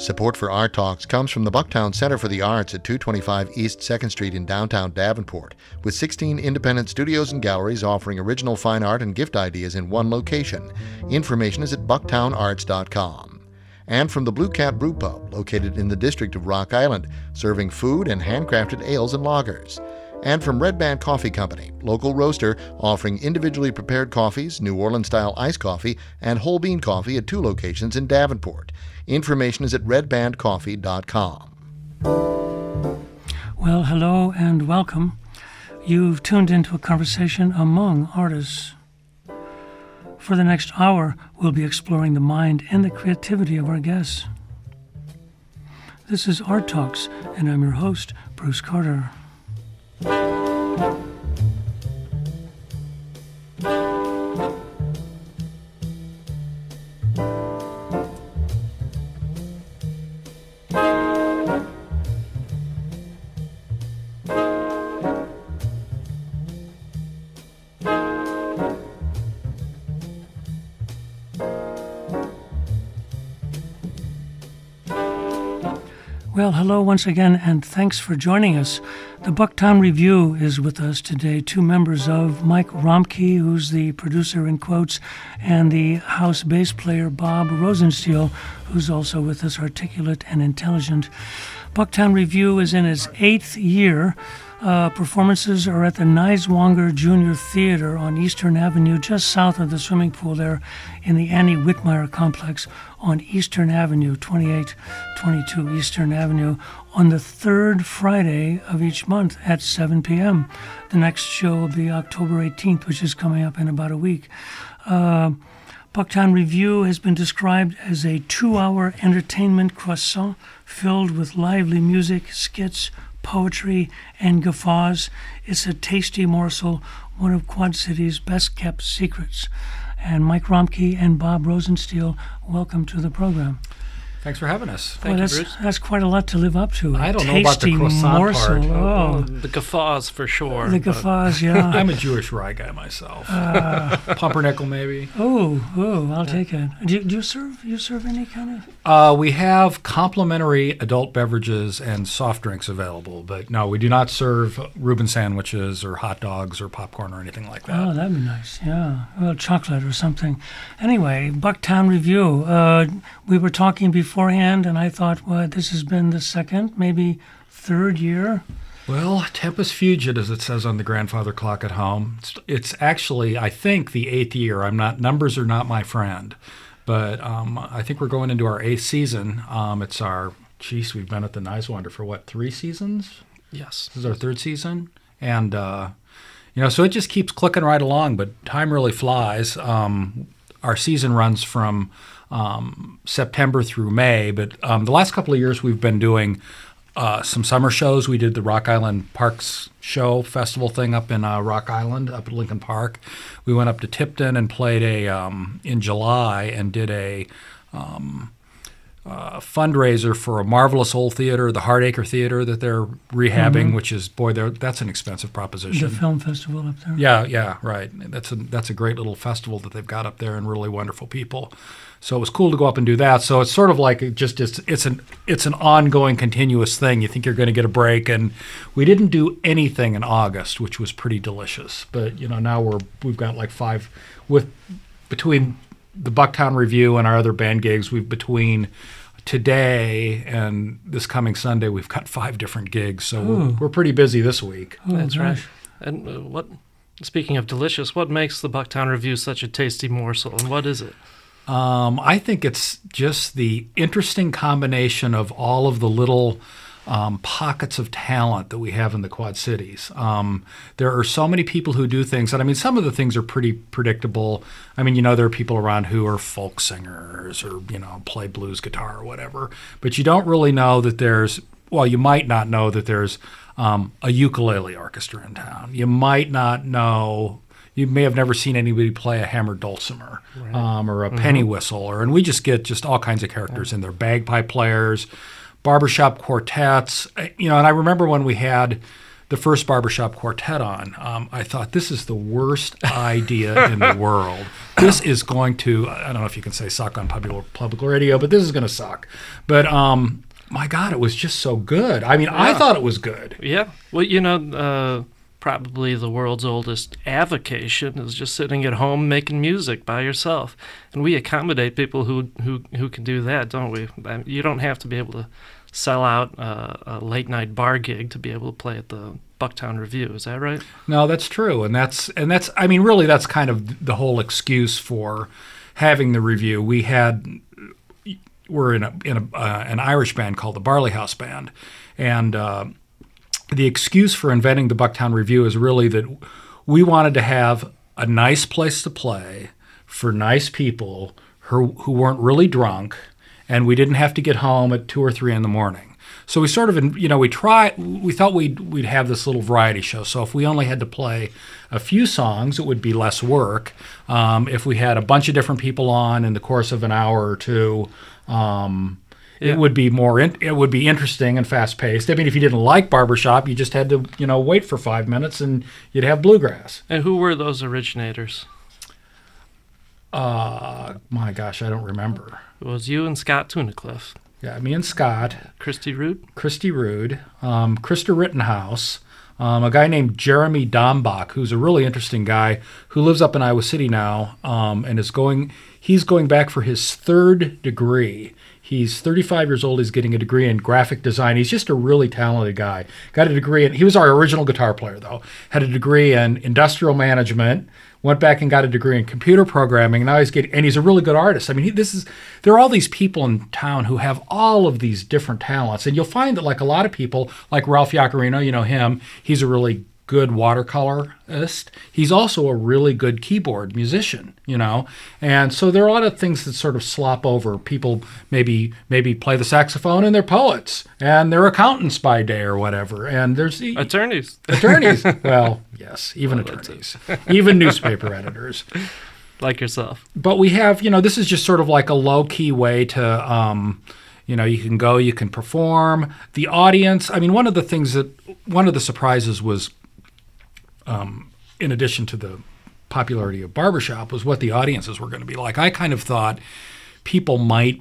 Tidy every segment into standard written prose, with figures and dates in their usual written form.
Support for Art Talks comes from the Bucktown Center for the Arts at 225 East 2nd Street in downtown Davenport, with 16 independent studios and galleries offering original fine art and gift ideas in one location. Information is at bucktownarts.com. And from the Blue Cat Brew Pub, located in the district of Rock Island, serving food and handcrafted ales and lagers. And from Red Band Coffee Company, local roaster offering individually prepared coffees, New Orleans-style iced coffee, and whole bean coffee at 2 locations in Davenport. Information is at redbandcoffee.com. Well, hello and welcome. You've tuned into a conversation among artists. For the next hour, we'll be exploring the mind and the creativity of our guests. This is Art Talks, and I'm your host, Bruce Carter. Well, hello once again, and thanks for joining us. The Bucktown Review is with us today, 2 members of Mike Romke, who's the producer in quotes, and the house bass player Bob Rosenstiel, who's also with us, articulate and intelligent. Bucktown Review is in its 8th year. Performances are at the Niswonger Junior Theater on Eastern Avenue, just south of the swimming pool there in the Annie Whitmire Complex on Eastern Avenue, 2822 Eastern Avenue, on the 3rd Friday of each month at 7 p.m. The next show will be October 18th, which is coming up in about a week. Bucktown Review has been described as a 2-hour entertainment croissant filled with lively music, skits, poetry, and guffaws. It's a tasty morsel, one of Quad City's best-kept secrets. And Mike Romke and Bob Rosenstiel, welcome to the program. Thanks for having us. Thank you, Bruce. That's quite a lot to live up to. I don't know about the croissant morsel. part. Oh. The guffaws for sure. The guffaws, yeah. I'm a Jewish rye guy myself. Pumpernickel, maybe. Oh, I'll take it. Do you serve any kind of? We have complimentary adult beverages and soft drinks available, but no, we do not serve Reuben sandwiches or hot dogs or popcorn or anything like that. Oh, that'd be nice, yeah. Well, chocolate or something. Anyway, Bucktown Review. We were talking beforehand, and I thought, well, this has been the 2nd, maybe 3rd year. Well, Tempus Fugit, as it says on the grandfather clock at home. It's actually, I think, the 8th year. Numbers are not my friend, but I think we're going into our 8th season. It's our, we've been at the Niswonger for what, 3 seasons? Yes. This is our 3rd season, and so it just keeps clicking right along. But time really flies. Our season runs from September through May, but the last couple of years we've been doing some summer shows. We did the Rock Island Parks Show Festival thing up in Rock Island, up at Lincoln Park. We went up to Tipton and played in July and did a fundraiser for a marvelous old theater, the Hardacre Theater that they're rehabbing, which is, that's an expensive proposition. The film festival up there. Yeah, right. That's a great little festival that they've got up there and really wonderful people. So it was cool to go up and do that. So it's sort of like it's an ongoing, continuous thing. You think you're going to get a break, and we didn't do anything in August, which was pretty delicious. But now we've got like 5 between the Bucktown Review and our other band gigs. Between today and this coming Sunday, we've got 5 different gigs. So we're pretty busy this week. That's right. And speaking of delicious, what makes the Bucktown Review such a tasty morsel, and what is it? I think it's just the interesting combination of all of the little pockets of talent that we have in the Quad Cities. There are so many people who do things, and some of the things are pretty predictable. There are people around who are folk singers or, play blues guitar or whatever, but you don't really know that you might not know that there's a ukulele orchestra in town. You might not know. You may have never seen anybody play a hammered dulcimer, right, or a penny whistle, and we just get all kinds of characters in there. Bagpipe players, barbershop quartets, and I remember when we had the first barbershop quartet on, I thought, this is the worst idea in the world. This is going to, I don't know if you can say suck on public radio, but this is going to suck. But my God, it was just so good. I mean, I thought it was good. Yeah. Well, probably the world's oldest avocation is just sitting at home making music by yourself. And we accommodate people who can do that, don't we? You don't have to be able to sell out a late-night bar gig to be able to play at the Bucktown Review. Is that right? No, that's true. And that's I mean, really, that's kind of the whole excuse for having the review. We're in an Irish band called the Barley House Band, and the excuse for inventing the Bucktown Review is really that we wanted to have a nice place to play for nice people who weren't really drunk, and we didn't have to get home at 2 or 3 in the morning. So we sort of, we thought we'd have this little variety show. So if we only had to play a few songs, it would be less work. If we had a bunch of different people on in the course of an hour or two, it would be it would be interesting and fast paced. I mean, if you didn't like barbershop, you just had to, wait for 5 minutes and you'd have bluegrass. And who were those originators? My gosh, I don't remember. It was you and Scott Tunnicliffe. Yeah, me and Scott. Christy Rude, Krista Rittenhouse, a guy named Jeremy Dombach, who's a really interesting guy who lives up in Iowa City now, and he's going back for his 3rd degree. He's 35 years old. He's getting a degree in graphic design. He's just a really talented guy. Got a degree he was our original guitar player, though. Had a degree in industrial management. Went back and got a degree in computer programming. Now he's a really good artist. I mean, there are all these people in town who have all of these different talents, and you'll find that, like a lot of people, like Ralph Iaccarino, him. He's a really good watercolorist. He's also a really good keyboard musician, And so there are a lot of things that sort of slop over. People maybe play the saxophone and they're poets and they're accountants by day or whatever. And there's attorneys. Well, yes, even attorneys, even newspaper editors. Like yourself. But we have, this is just sort of like a low-key way to, you can go, you can perform. The audience, I mean, one of the surprises was, in addition to the popularity of barbershop, was what the audiences were going to be like. I kind of thought people might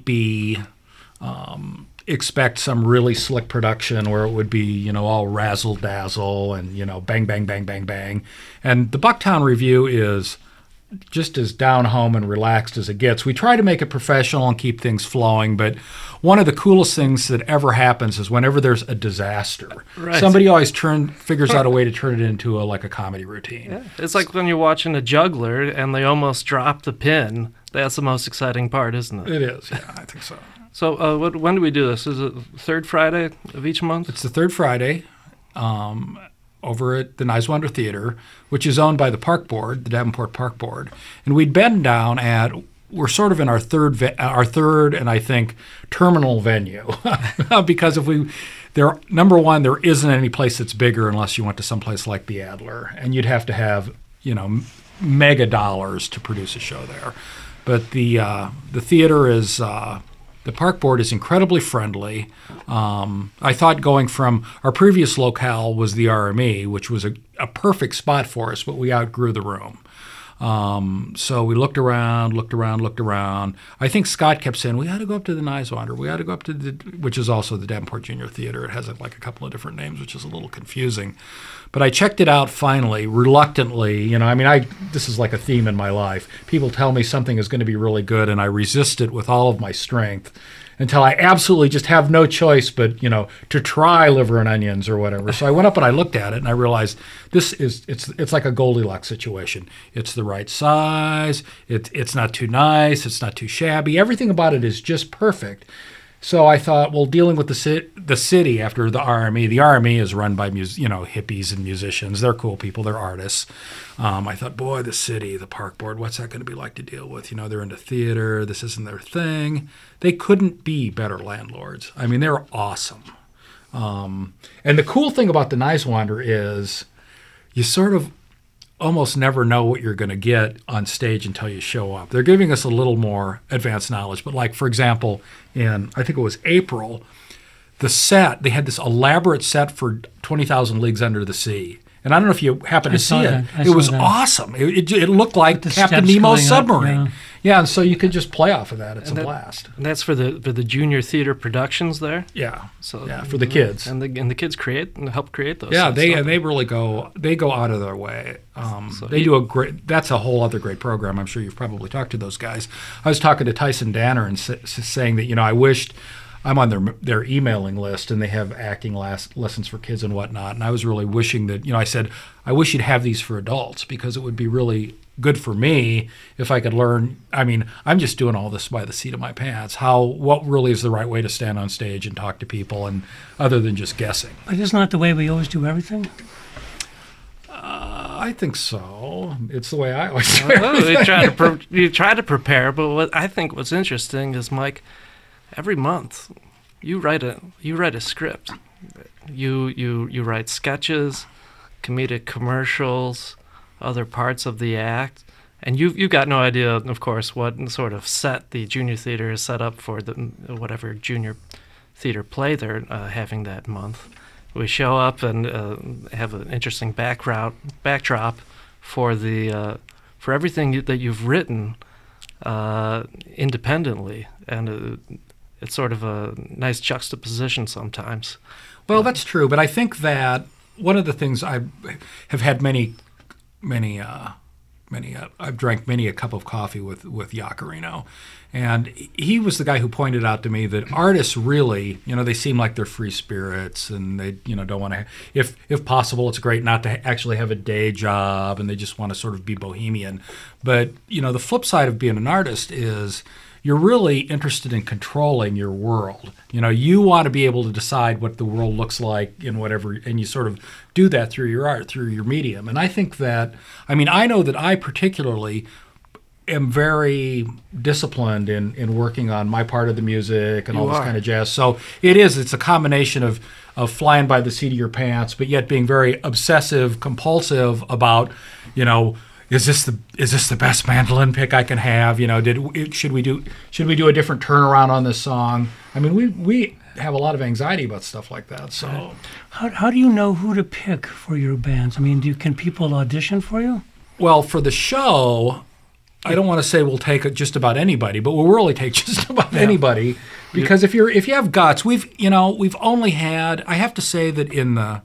expect some really slick production where it would be, all razzle-dazzle and, bang, bang, bang, bang, bang. And the Bucktown Review is just as down-home and relaxed as it gets. We try to make it professional and keep things flowing, but one of the coolest things that ever happens is whenever there's a disaster. Right. Somebody always figures out a way to turn it into a comedy routine. Yeah. It's like when you're watching a juggler and they almost drop the pin. That's the most exciting part, isn't it? It is, yeah, I think so. So when do we do this? Is it the 3rd Friday of each month? It's the 3rd Friday. Over at the Niswander Theater, which is owned by the Park Board, the Davenport Park Board. And we'd been down we're sort of in our third and I think terminal venue because number one, there isn't any place that's bigger unless you went to someplace like the Adler, and you'd have to have, mega dollars to produce a show there. But the theater is, the Park Board is incredibly friendly. I thought going from our previous locale was the RME, which was a perfect spot for us, but we outgrew the room. So we looked around. I think Scott kept saying, we ought to go up to the Niswander. We ought to go up to which is also the Davenport Junior Theater. It has a couple of different names, which is a little confusing. But I checked it out finally, reluctantly. This is like a theme in my life. People tell me something is going to be really good, and I resist it with all of my strength until I absolutely just have no choice but, to try liver and onions or whatever. So I went up and I looked at it and I realized it's like a Goldilocks situation. It's the right size. It's not too nice. It's not too shabby. Everything about it is just perfect. So I thought, well, dealing with the city after the RME is run by hippies and musicians. They're cool people. They're artists. I thought, boy, the city, the Park Board, what's that going to be like to deal with? They're into theater. This isn't their thing. They couldn't be better landlords. I mean, they're awesome. And the cool thing about the Niswander is you sort of almost never know what you're going to get on stage until you show up. They're giving us a little more advanced knowledge. But for example, in, I think it was April, the set, they had this elaborate set for 20,000 Leagues Under the Sea. And I don't know if you happened to see it. It was awesome. It looked like Captain Nemo's submarine. Yeah, and so you could just play off of that. It's a blast. And that's for the junior theater productions there. Yeah. So for the kids. And the kids create and help create those. Yeah, they really go out of their way. They do a great. That's a whole other great program. I'm sure you've probably talked to those guys. I was talking to Tyson Danner and saying that I wished. I'm on their emailing list, and they have acting lessons for kids and whatnot. And I was really wishing that, I said, I wish you'd have these for adults, because it would be really good for me if I could learn. I mean, I'm just doing all this by the seat of my pants. What really is the right way to stand on stage and talk to people, and other than just guessing. But isn't that the way we always do everything? I think so. It's the way I always do it. You try to prepare, but what's interesting is, Mike, every month, you write a script. You write sketches, comedic commercials, other parts of the act, and you've got no idea, of course, what sort of set the junior theater is set up for whatever junior theater play they're having that month. We show up and have an interesting backdrop for for everything that you've written independently, and it's sort of a nice juxtaposition sometimes. Well, that's true, but I think that one of the things I have had I've drank many a cup of coffee with Yacarino, and he was the guy who pointed out to me that artists really, they seem like they're free spirits, and they, don't want to, if possible, it's great not to actually have a day job, and they just want to sort of be bohemian. But, the flip side of being an artist is you're really interested in controlling your world. You want to be able to decide what the world looks like in whatever, and you sort of do that through your art, through your medium. And I think that, I know that I particularly am very disciplined in working on my part of the music and all this kind of jazz. So it's a combination of flying by the seat of your pants, but yet being very obsessive, compulsive about, is this the best mandolin pick I can have? Should we do a different turnaround on this song? We have a lot of anxiety about stuff like that. So, how do you know who to pick for your bands? Can people audition for you? Well, for the show, I don't want to say we'll take just about anybody, but we'll really take just about anybody, because if you have guts, we've only had, I have to say that in the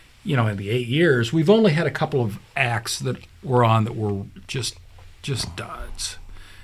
8 years, we've only had a couple of acts that were on that were just duds.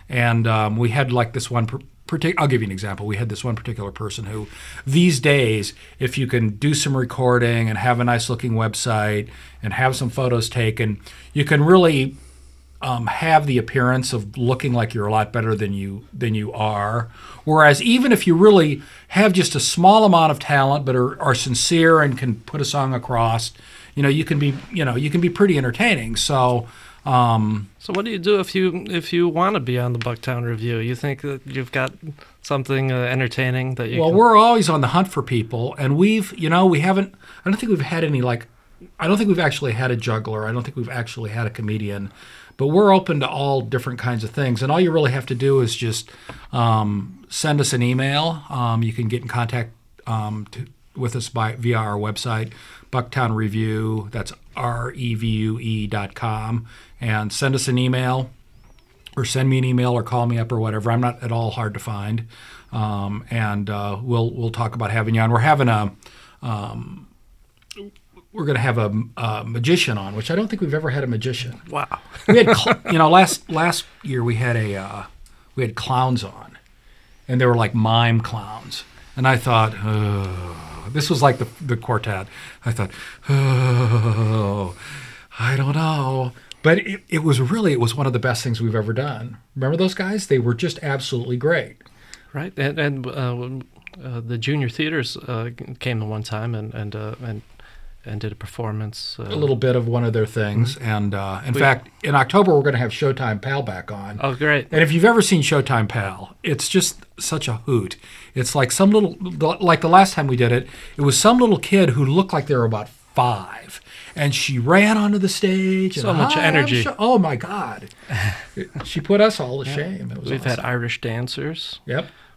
And we had like this one I'll give you an example. We had this one particular person who, these days, if you can do some recording and have a nice looking website and have some photos taken, you can really have the appearance of looking like you're a lot better than you are. Whereas even if you really have just a small amount of talent but are sincere and can put a song across, you can be pretty entertaining. So what do you do if you want to be on the Bucktown Review? You think that you've got something entertaining that you? Well, we're always on the hunt for people, and we haven't. I don't think we've had any I don't think we've actually had a juggler. I don't think we've actually had a comedian. But we're open to all different kinds of things, and all you really have to do is just send us an email. You can get in contact with us via our website, Bucktown Review. That's revue.com, and send us an email, or send me an email, or call me up, or whatever. I'm not at all hard to find, and we'll talk about having you on. We're going to have a magician on, which I don't think we've ever had a magician. Wow. We had, last year we had clowns on, and they were like mime clowns, and I thought, this was like the quartet. I thought, I don't know, but it was one of the best things we've ever done. Remember those guys? They were just absolutely great. Right, and the junior theaters came the one time and did a performance. A little bit of one of their things. Mm-hmm. And in fact, in October, we're going to have Showtime Pal back on. Oh, great. And if you've ever seen Showtime Pal, it's just such a hoot. It's like like the last time we did it, it was some little kid who looked like they were about 5. And she ran onto the stage. So much energy. Oh, my God. She put us all to shame. It was We've awesome. had Irish dancers. Yep.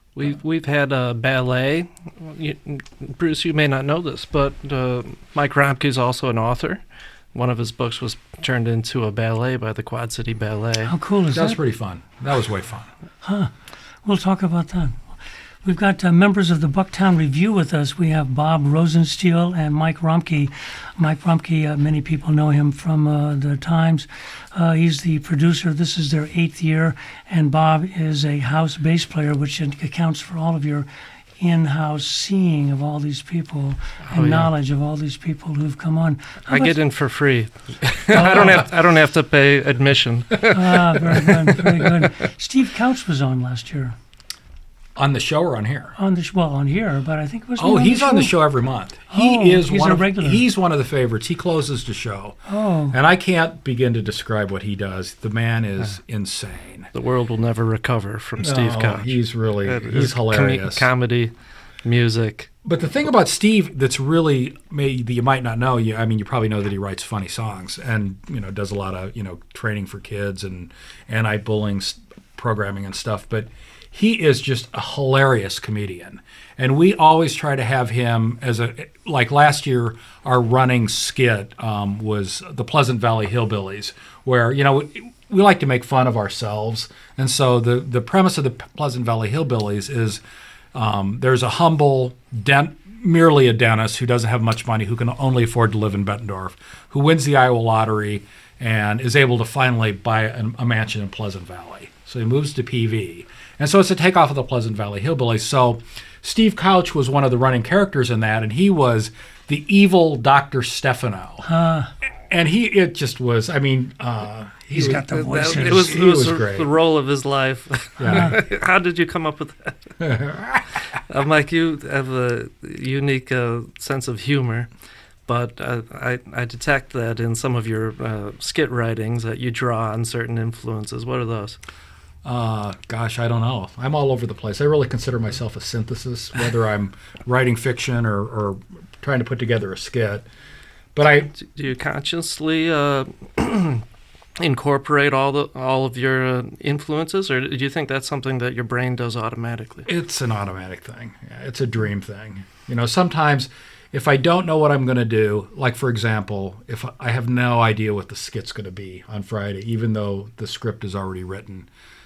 We've had a ballet. Bruce, you may not know this, but Mike Romke is also an author. One of his books was turned into a ballet by the Quad City Ballet. How cool is that? That was pretty fun. That was way fun. We'll talk about that. We've got members of the Bucktown Review with us. We have Bob Rosenstiel and Mike Romke. Mike Romke, many people know him from the Times. He's the producer. This is their 8th year, and Bob is a house bass player, which accounts for all of your in-house seeing of all these people and knowledge of all these people who've come on. I get in for free. I don't have to pay admission. Very good, very good. Steve Couch was on last year. On the show or on here? On here, but I think it was. He's on the show every month. He's a regular. He's one of the favorites. He closes the show. Oh, and I can't begin to describe what he does. The man is insane. The world will never recover from Steve Couch. He's hilarious. Comedy, music. But the thing about Steve that's really that you might not know, you probably know that he writes funny songs and does a lot of training for kids and anti-bullying programming and stuff, but he is just a hilarious comedian. And we always try to have him like last year, our running skit was the Pleasant Valley Hillbillies, where, we like to make fun of ourselves. And so the premise of the Pleasant Valley Hillbillies is there's a humble, merely a dentist who doesn't have much money, who can only afford to live in Bettendorf, who wins the Iowa lottery and is able to finally buy a mansion in Pleasant Valley. So he moves to PV. And so it's a takeoff of the Pleasant Valley Hillbillies. So Steve Couch was one of the running characters in that, and he was the evil Dr. Stefano. And he's got the voice. It was great. The role of his life. Yeah. How did you come up with that? Mike, you have a unique sense of humor, but I detect that in some of your skit writings that you draw on certain influences. What are those? Gosh, I don't know. I'm all over the place. I really consider myself a synthesis, whether I'm writing fiction or trying to put together a skit. But do you consciously incorporate all of your influences, or do you think that's something that your brain does automatically? It's an automatic thing. Yeah, it's a dream thing. Sometimes if I don't know what I'm going to do, like for example, if I have no idea what the skit's going to be on Friday, even though the script is already written,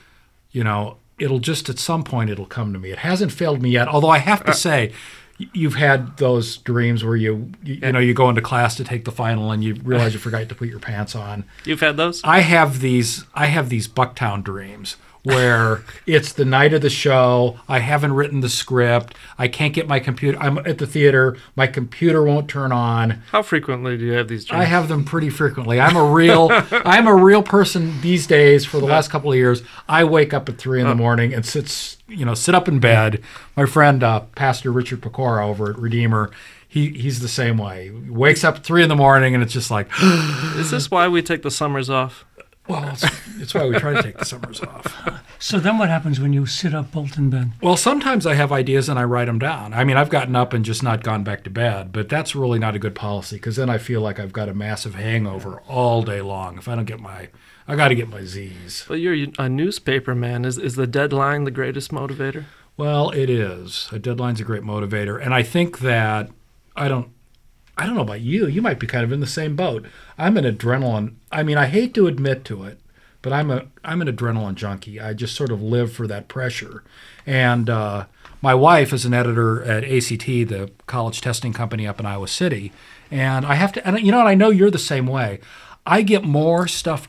it'll just at some point it'll come to me. It hasn't failed me yet, although I have to say, you've had those dreams where you go into class to take the final and you realize you forgot to put your pants on. You've had those? I have these Bucktown dreams where it's the night of the show. I haven't written the script. I can't get my computer. I'm at the theater. My computer won't turn on. How frequently do you have these dreams? I have them pretty frequently. I'm a real person these days. For the last couple of years, I wake up at 3 in the morning and sit up in bed. My friend, Pastor Richard Pecora over at Redeemer, he's the same way. He wakes up at 3 in the morning and it's just like, is this why we take the summers off? Well, it's why we try to take the summers off. So then what happens when you sit up bolt in bed? Well, sometimes I have ideas and I write them down. I've gotten up and just not gone back to bed, but that's really not a good policy because then I feel like I've got a massive hangover all day long. If I don't get I got to get my Z's. But you're a newspaper man. Is the deadline the greatest motivator? Well, it is. A deadline's a great motivator. And I think that I don't know about you. You might be kind of in the same boat. I'm an adrenaline. I hate to admit to it, but I'm an adrenaline junkie. I just sort of live for that pressure. And my wife is an editor at ACT, the college testing company up in Iowa City. And I have to, and I know you're the same way. We get more stuff.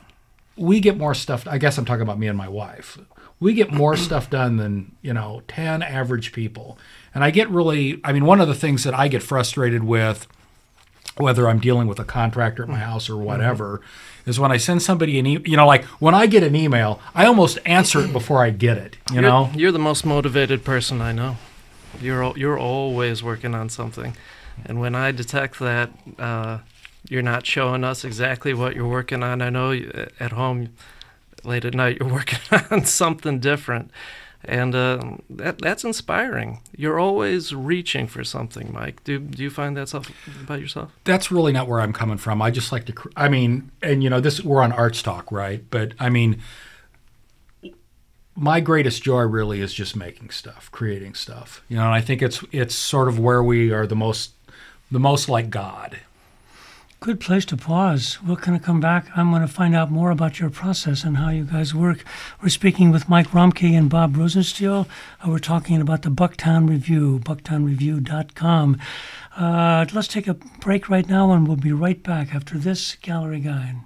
I guess I'm talking about me and my wife. We get more stuff done than, 10 average people. And I get really, one of the things that I get frustrated with, whether I'm dealing with a contractor at my house or whatever, is when I send somebody an email. Like when I get an email, I almost answer it before I get it. You're the most motivated person I know. You're always working on something, and when I detect that you're not showing us exactly what you're working on, I know at home late at night you're working on something different. And that's inspiring. You're always reaching for something, Mike. Do you find that about yourself? That's really not where I'm coming from. I just like to, we're on Arts Talk, right? But my greatest joy really is just making stuff, creating stuff. And I think it's sort of where we are the most like God. Good place to pause. We're going to come back. I'm going to find out more about your process and how you guys work. We're speaking with Mike Romke and Bob Rosenstiel. We're talking about the Bucktown Review, bucktownreview.com. Let's take a break right now, and we'll be right back after this gallery guide.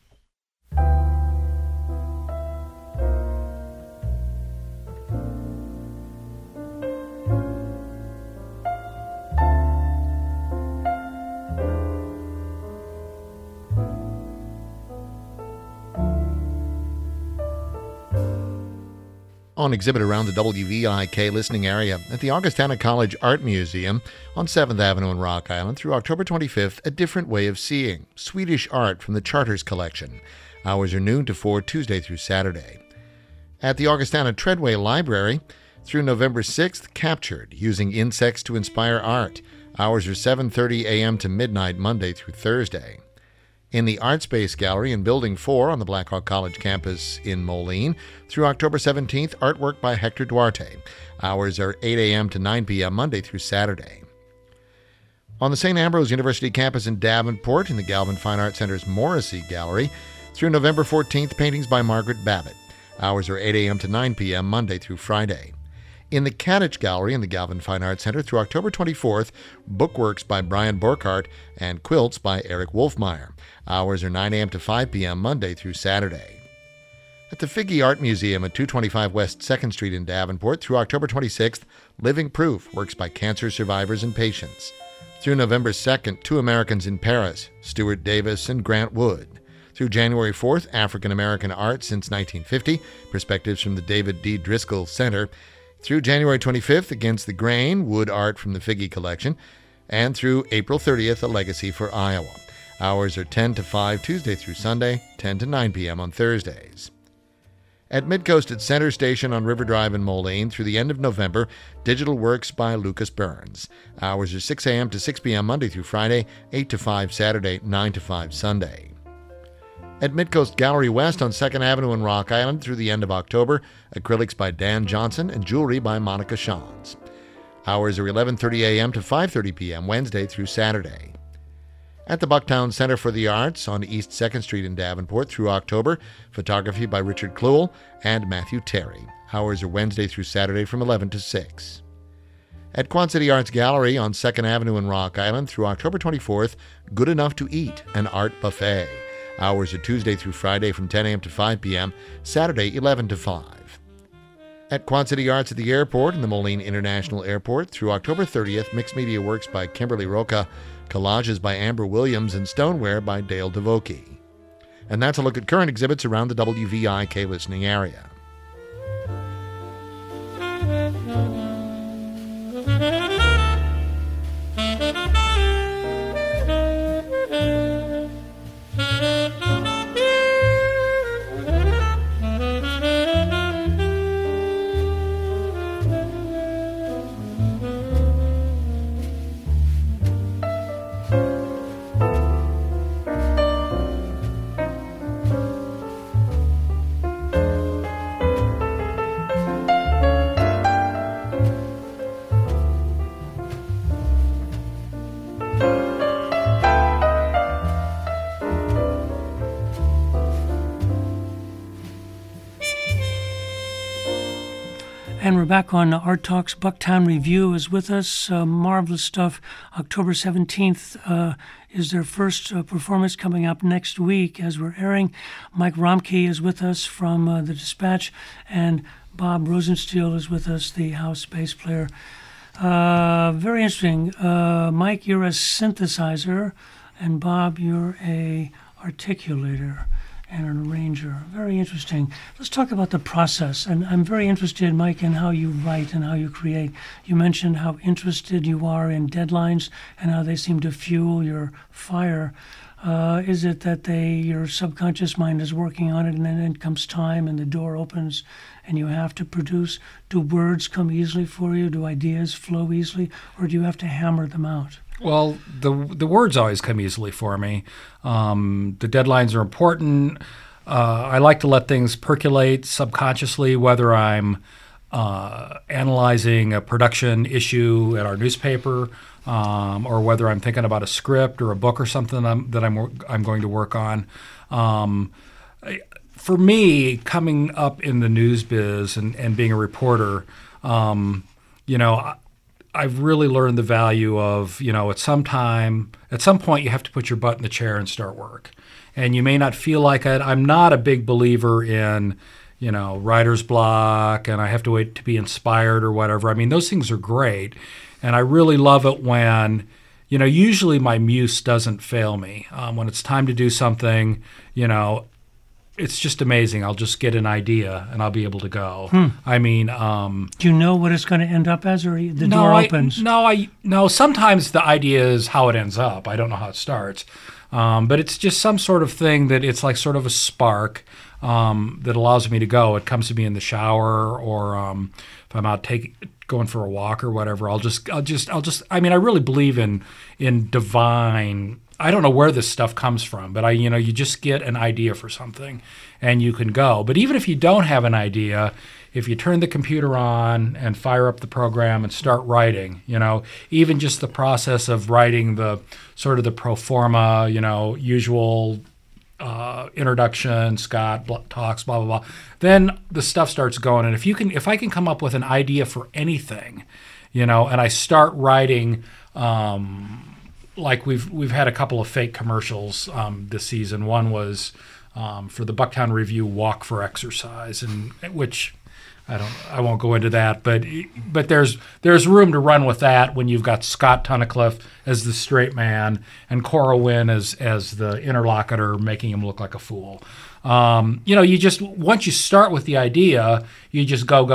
On exhibit around the WVIK listening area at the Augustana College Art Museum on 7th Avenue in Rock Island through October 25th, A Different Way of Seeing, Swedish art from the Charters Collection. Hours are noon to 4, Tuesday through Saturday. At the Augustana Treadway Library through November 6th, Captured, Using Insects to Inspire Art. Hours are 7:30 a.m. to midnight, Monday through Thursday. In the Art Space Gallery in Building 4 on the Blackhawk College campus in Moline through October 17th, artwork by Hector Duarte. Hours are 8 a.m. to 9 p.m. Monday through Saturday. On the St. Ambrose University campus in Davenport in the Galvin Fine Arts Center's Morrissey Gallery through November 14th, paintings by Margaret Babbitt. Hours are 8 a.m. to 9 p.m. Monday through Friday. In the Kadich Gallery in the Galvin Fine Arts Center through October 24th, bookworks by Brian Burkhart and quilts by Eric Wolfmeyer. Hours are 9 a.m. to 5 p.m. Monday through Saturday. At the Figge Art Museum at 225 West 2nd Street in Davenport through October 26th, Living Proof, works by cancer survivors and patients. Through November 2nd, Two Americans in Paris, Stuart Davis and Grant Wood. Through January 4th, African American Art Since 1950, Perspectives from the David D. Driscoll Center. Through January 25th, Against the Grain, wood art from the Figge Collection. And through April 30th, A Legacy for Iowa. Hours are 10 to 5 Tuesday through Sunday, 10 to 9 p.m. on Thursdays. At Midcoast at Center Station on River Drive in Moline through the end of November, digital works by Lucas Burns. Hours are 6 a.m. to 6 p.m. Monday through Friday, 8 to 5 Saturday, 9 to 5 Sunday. At Midcoast Gallery West on 2nd Avenue in Rock Island through the end of October, acrylics by Dan Johnson and jewelry by Monica Shans. Hours are 11:30 a.m. to 5:30 p.m. Wednesday through Saturday. At the Bucktown Center for the Arts on East 2nd Street in Davenport through October, photography by Richard Kluel and Matthew Terry. Hours are Wednesday through Saturday from 11 to 6. At Quad City Arts Gallery on 2nd Avenue in Rock Island through October 24th, Good Enough to Eat, an art buffet. Hours are Tuesday through Friday from 10 a.m. to 5 p.m., Saturday 11 to 5. At Quad City Arts at the airport in the Moline International Airport through October 30th, mixed media works by Kimberly Roca, collages by Amber Williams, and stoneware by Dale DeVokie. And that's a look at current exhibits around the WVIK listening area. And we're back on Art Talks. Bucktown Review is with us. Marvelous stuff. October 17th is their first performance coming up next week as we're airing. Mike Romke is with us from The Dispatch, and Bob Rosenstiel is with us, the house bass player. Very interesting. Mike, you're a synthesizer, and Bob, you're a articulator and an arranger. Very interesting. Let's talk about the process. And I'm very interested, Mike, in how you write and how you create. You mentioned how interested you are in deadlines and how they seem to fuel your fire. Is it that your subconscious mind is working on it and then it comes time and the door opens and you have to produce? Do words come easily for you? Do ideas flow easily? Or do you have to hammer them out? Well, the words always come easily for me. The deadlines are important. I like to let things percolate subconsciously, whether I'm analyzing a production issue at our newspaper, or whether I'm thinking about a script or a book or something that I'm going to work on. For me, coming up in the news biz and being a reporter, I've really learned the value of, at some point you have to put your butt in the chair and start work. And you may not feel like it. I'm not a big believer in, writer's block and I have to wait to be inspired or whatever. I mean, those things are great. And I really love it when, usually my muse doesn't fail me. When it's time to do something, it's just amazing. I'll just get an idea and I'll be able to go. I mean, do you know what it's going to end up as, or the door opens? No. Sometimes the idea is how it ends up. I don't know how it starts, but it's just some sort of thing that it's like sort of a spark that allows me to go. It comes to me in the shower, or if I'm out going for a walk or whatever. I'll just. I mean, I really believe in divine. I don't know where this stuff comes from, but you just get an idea for something and you can go. But even if you don't have an idea, if you turn the computer on and fire up the program and start writing, even just the process of writing the sort of the pro forma, usual introduction, Scott talks, blah, blah, blah, then the stuff starts going. And if I can come up with an idea for anything, and I start writing, like we've had a couple of fake commercials this season. One was for the Bucktown Review Walk for Exercise, and which I won't go into that, but there's room to run with that when you've got Scott Tunnicliffe as the straight man and Cora Wynn as the interlocutor, making him look like a fool. You just, once you start with the idea, you just go.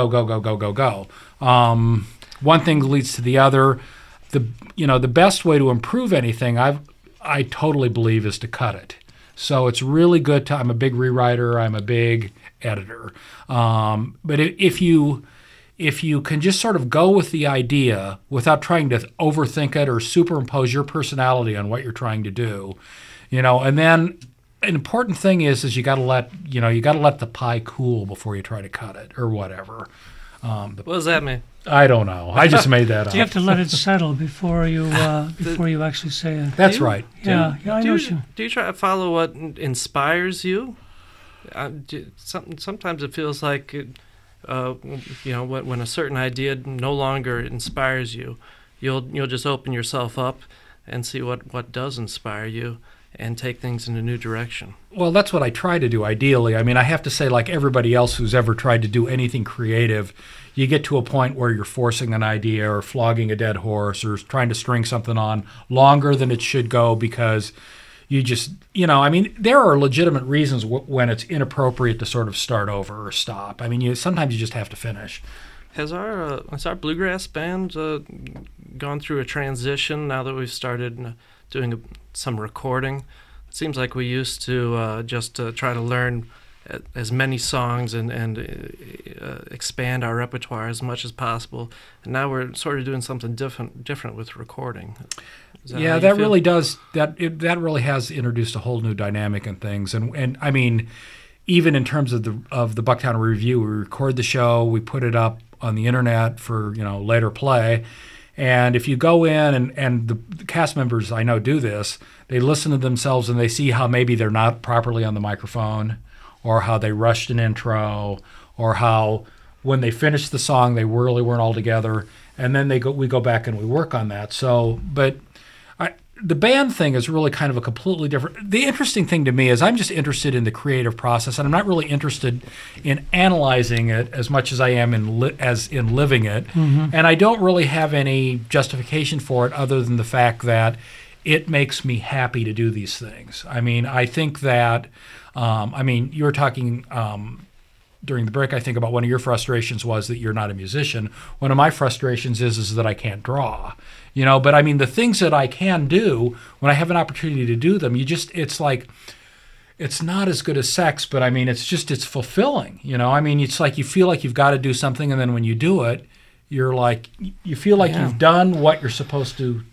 One thing leads to the other. The best way to improve anything, I totally believe, is to cut it. So it's really good I'm a big rewriter, I'm a big editor. But if you can just sort of go with the idea without trying to overthink it or superimpose your personality on what you're trying to do, and then an important thing is you got to let the pie cool before you try to cut it or whatever. What does that mean? I don't know. I just made that up. You have to let it settle before you actually say it. That's right. Yeah, I know. Do you try to follow what inspires you? Sometimes it feels like, when a certain idea no longer inspires you, you'll just open yourself up and see what does inspire you and take things in a new direction. Well, that's what I try to do ideally. I mean, I have to say, like everybody else who's ever tried to do anything creative, you get to a point where you're forcing an idea or flogging a dead horse or trying to string something on longer than it should go because you just, there are legitimate reasons when it's inappropriate to sort of start over or stop. I mean, sometimes you just have to finish. Has our bluegrass band gone through a transition now that we've started doing some recording? It seems like we used to just try to learn as many songs and expand our repertoire as much as possible, and now we're sort of doing something different with recording. That really does. That really has introduced a whole new dynamic in things, and I mean, even in terms of the Bucktown Review, we record the show, we put it up on the internet for later play. And if you go in and the cast members I know do this, they listen to themselves and they see how maybe they're not properly on the microphone, or how they rushed an intro, or how when they finished the song they really weren't all together, and then we go back and we work on that. So, but the band thing is really kind of a completely different. The interesting thing to me is I'm just interested in the creative process, and I'm not really interested in analyzing it as much as I am in living it. Mm-hmm. And I don't really have any justification for it other than the fact that it makes me happy to do these things. I mean, I think that, you were talking during the break, I think, about one of your frustrations was that you're not a musician. One of my frustrations is that I can't draw. But I mean, the things that I can do, when I have an opportunity to do them, it's like, it's not as good as sex, but I mean, it's fulfilling, I mean, it's like you feel like you've got to do something, and then when you do it, you're like, you feel like you've done what you're supposed to do.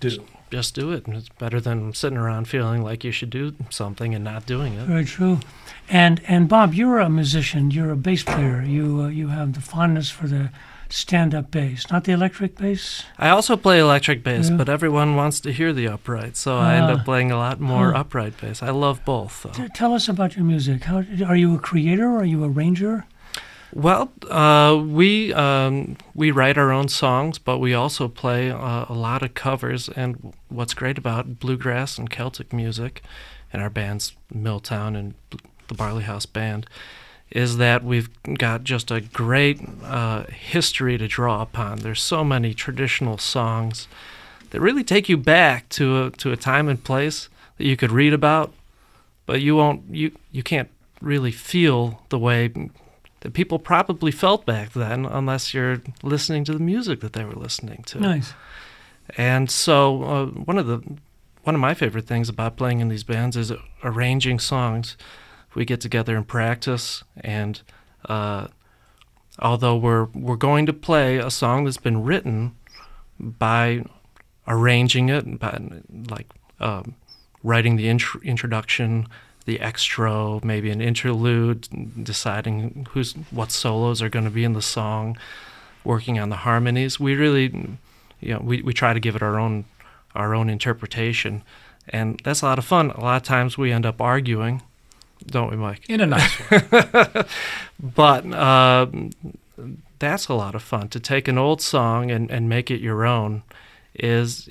just do it. And it's better than sitting around feeling like you should do something and not doing it. Very true. And Bob, you're a musician. You're a bass player. You have the fondness for the stand-up bass, not the electric bass. I also play electric bass, Yeah. but everyone wants to hear the upright, so I end up playing a lot more upright bass. I love both, though. Tell us about your music. How are you a creator? Are you a arranger? Well, we write our own songs, but we also play a lot of covers. And what's great about bluegrass and Celtic music, and our bands Milltown and the Barley House Band, is that we've got just a great history to draw upon. There's so many traditional songs that really take you back to a time and place that you could read about, but you can't really feel the way that people probably felt back then unless you're listening to the music that they were listening to. Nice. And so one of my favorite things about playing in these bands is arranging songs. We get together and practice, and although we're going to play a song that's been written by arranging it, by writing the introduction, the extra, maybe an interlude, deciding what solos are going to be in the song, working on the harmonies. We really, we try to give it our own interpretation, and that's a lot of fun. A lot of times we end up arguing, don't we, Mike? In a nice way. But that's a lot of fun. To take an old song and make it your own is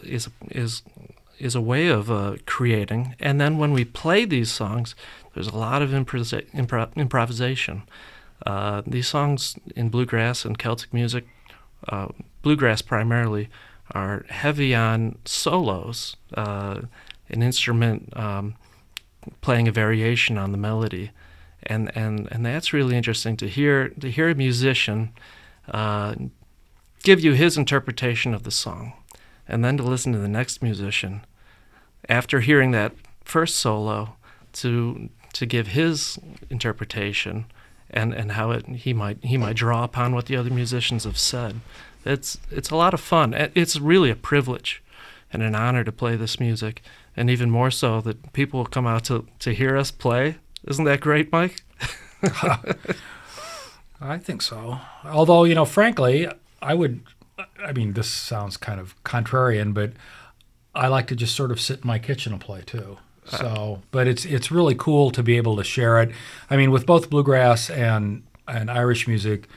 a way of creating. And then when we play these songs, there's a lot of improvisation. These songs in bluegrass and Celtic music, bluegrass primarily, are heavy on solos, an instrument playing a variation on the melody, and that's really interesting to hear a musician give you his interpretation of the song, and then to listen to the next musician after hearing that first solo to give his interpretation and how he might draw upon what the other musicians have said. It's a lot of fun. It's really a privilege and an honor to play this music, and even more so that people will come out to hear us play. Isn't that great, Mike? I think so. Although, frankly, this sounds kind of contrarian, but I like to just sort of sit in my kitchen and play too. So, but it's really cool to be able to share it. I mean, with both bluegrass and Irish music,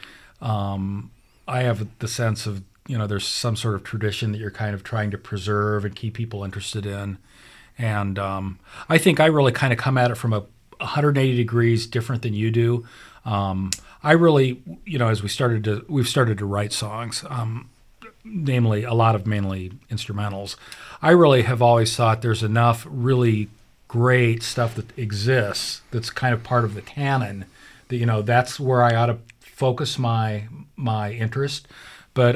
I have the sense of, there's some sort of tradition that you're kind of trying to preserve and keep people interested in. And I think I really kind of come at it from a 180 degrees different than you do. I really, as we've started to write songs, namely a lot of mainly instrumentals, I really have always thought there's enough really great stuff that exists that's kind of part of the canon that, that's where I ought to focus my interest. But,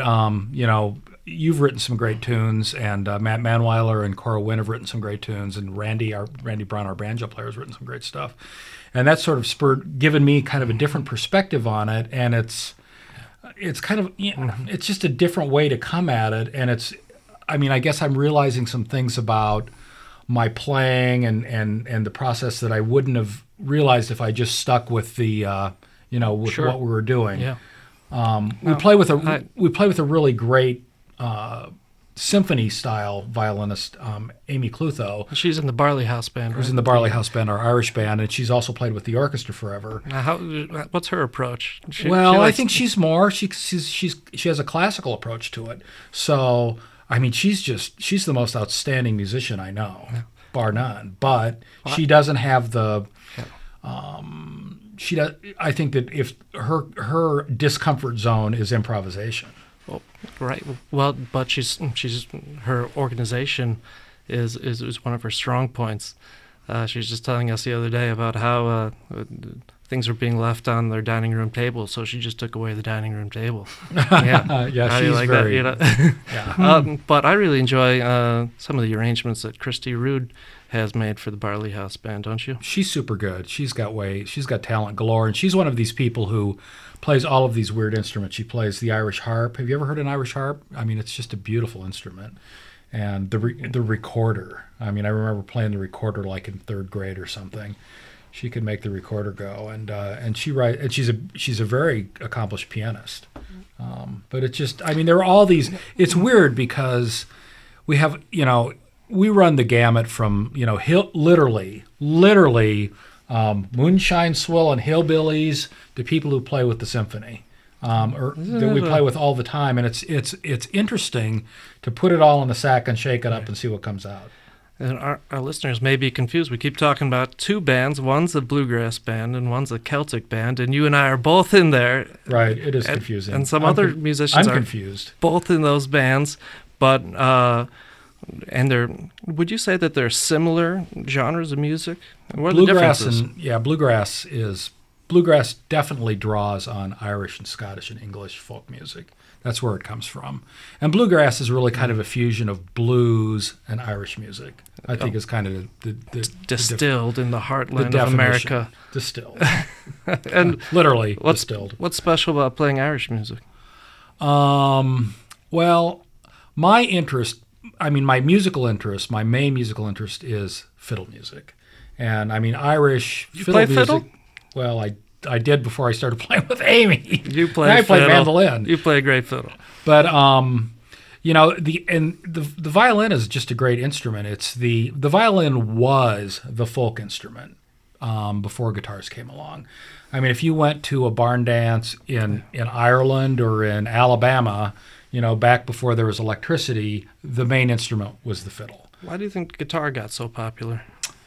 you've written some great tunes, and Matt Manweiler and Cora Wynn have written some great tunes, and Randy Brown, our banjo player, has written some great stuff. And that's sort of given me kind of a different perspective on it, and it's kind of, it's just a different way to come at it, and I guess I'm realizing some things about my playing and the process that I wouldn't have realized if I just stuck with the, with Sure. what we were doing. Yeah. We play with a really great symphony style violinist, Amy Clutho, She's in the Barley House Band, who's right? in the Barley House Band, our Irish band, and she's also played with the orchestra forever. Now, what's her approach? I think she's more. She has a classical approach to it. So she's the most outstanding musician I know, bar none. But she doesn't have the. She does. I think that if her discomfort zone is improvisation. Well, right. Well, but she's her organization is one of her strong points. She was just telling us the other day about how things were being left on their dining room table, so she just took away the dining room table. Yeah, Yeah, How do you she's like very. that? Yeah. But I really enjoy some of the arrangements that Christy Rude has made for the Barley House Band, don't you? She's super good. She's got talent galore, and she's one of these people who plays all of these weird instruments. She plays the Irish harp. Have you ever heard an Irish harp? It's just a beautiful instrument. and the recorder. I mean, I remember playing the recorder like in third grade or something. She could make the recorder go, and she's a very accomplished pianist. But it's just, I mean, there are all these. It's weird because we have, we run the gamut from, literally moonshine swill and hillbillies to people who play with the symphony, or that we play with all the time. And it's interesting to put it all in a sack and shake it up and see what comes out. And our listeners may be confused. We keep talking about two bands. One's a bluegrass band and one's a Celtic band, and you and I are both in there. Right, it is confusing. And some other musicians are confused. Both in those bands, but and would you say that they're similar genres of music? What are the differences? Bluegrass definitely draws on Irish and Scottish and English folk music. That's where it comes from. And bluegrass is really kind of a fusion of blues and Irish music. I think is kind of the distilled in the heartland of America. Distilled. And literally distilled. What's special about playing Irish music? Well, my main musical interest is fiddle music. And I mean, Irish you fiddle play music. Fiddle? Well, I did before I started playing with Amy. You play I fiddle. play mandolin. You play great fiddle. But the violin is just a great instrument. It's the violin was the folk instrument before guitars came along. I mean, if you went to a barn dance in Ireland or in Alabama, back before there was electricity, the main instrument was the fiddle. Why do you think guitar got so popular?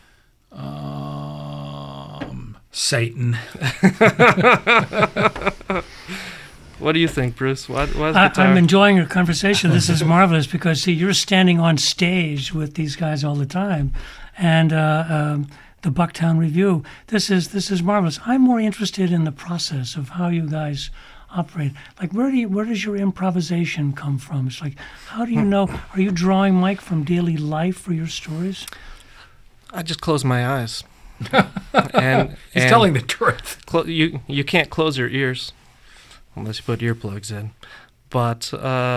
Satan. What do you think, Bruce? Why is guitar? I'm enjoying your conversation. This is marvelous because, see, you're standing on stage with these guys all the time, and the Bucktown Review. This is marvelous. I'm more interested in the process of how you guys operate. Like, where does your improvisation come from? It's like, how do you know? Are you drawing, Mike, from daily life for your stories? I just close my eyes. and He's telling the truth. You can't close your ears unless you put earplugs in. But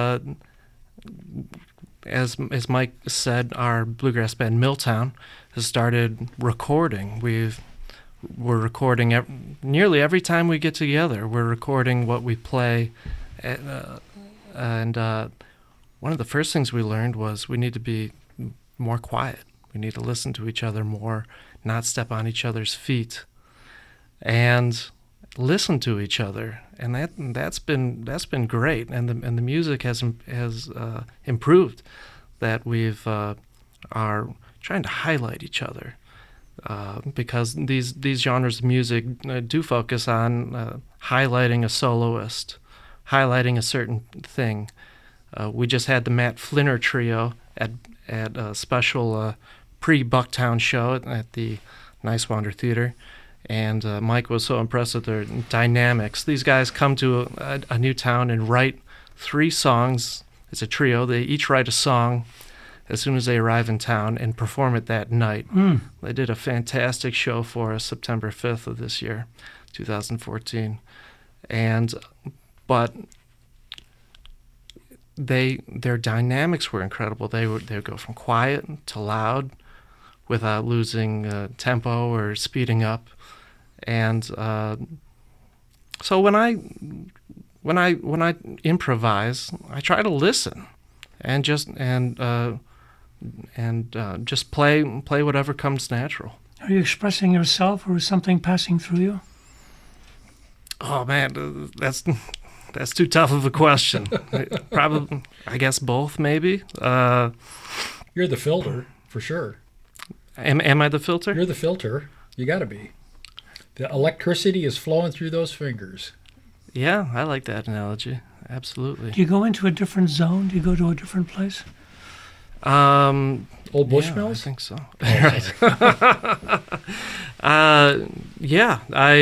as Mike said, our bluegrass band Milltown has started recording. We're recording nearly every time we get together. We're recording what we play, and one of the first things we learned was we need to be more quiet. We need to listen to each other more, not step on each other's feet, and listen to each other. And that's been great. And the music has improved. That we've are trying to highlight each other because these genres of music do focus on highlighting a soloist, highlighting a certain thing. We just had the Matt Flinner Trio at a special pre-Bucktown show at the Nicewander Theater, and Mike was so impressed with their dynamics. These guys come to a new town and write 3 songs. It's a trio. They each write a song as soon as they arrive in town and perform it that night. They did a fantastic show for us September 5th of this year, 2014. But their dynamics were incredible. They would go from quiet to loud without losing tempo or speeding up. And so when I improvise, I try to listen and just play whatever comes natural. Are you expressing yourself, or is something passing through you? Oh man, that's too tough of a question. Probably, I guess both, maybe. You're the filter for sure. Am I the filter? You're the filter. You got to be. The electricity is flowing through those fingers. Yeah, I like that analogy. Absolutely. Do you go into a different zone? Do you go to a different place? Old Bushmills? I think so. Right. Yeah,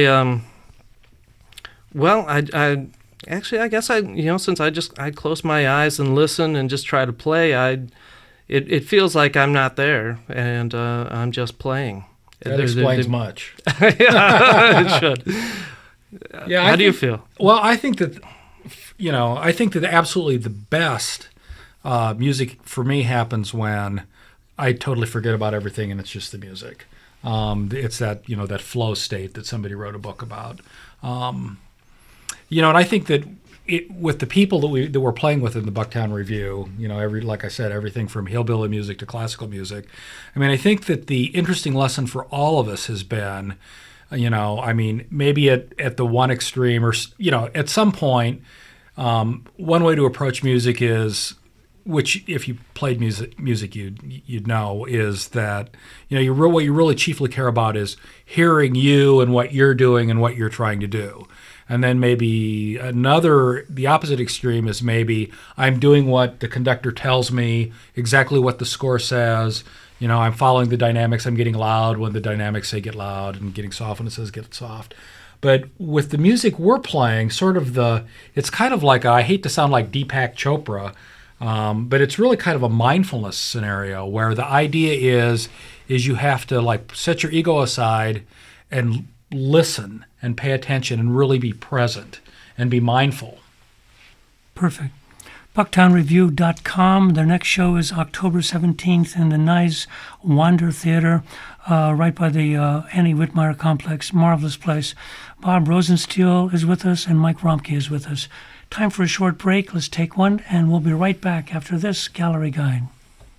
I actually, I guess since I close my eyes and listen and just try to play, it feels like I'm not there and I'm just playing. That explains much. Yeah, it should. Yeah. How do you feel? Well, I think that absolutely the best music for me happens when I totally forget about everything and it's just the music. It's that, that flow state that somebody wrote a book about. And I think that with the people that we're playing with in the Bucktown Review, like I said, everything from hillbilly music to classical music. I mean, I think that the interesting lesson for all of us has been, maybe at the one extreme or, at some point, one way to approach music is, which if you played music you'd know, is that, what you really chiefly care about is hearing you and what you're doing and what you're trying to do. And then maybe the opposite extreme is maybe I'm doing what the conductor tells me, exactly what the score says. I'm following the dynamics. I'm getting loud when the dynamics say get loud and getting soft when it says get soft. But with the music we're playing, it's kind of like, I hate to sound like Deepak Chopra, but it's really kind of a mindfulness scenario where the idea is you have to set your ego aside and listen and pay attention and really be present and be mindful. Perfect. BucktownReview.com. Their next show is October 17th in the Nyes Wander Theater, right by the Annie Whitmire Complex. Marvelous place. Bob Rosenstiel is with us and Mike Romke is with us. Time for a short break. Let's take one, and we'll be right back after this gallery guide.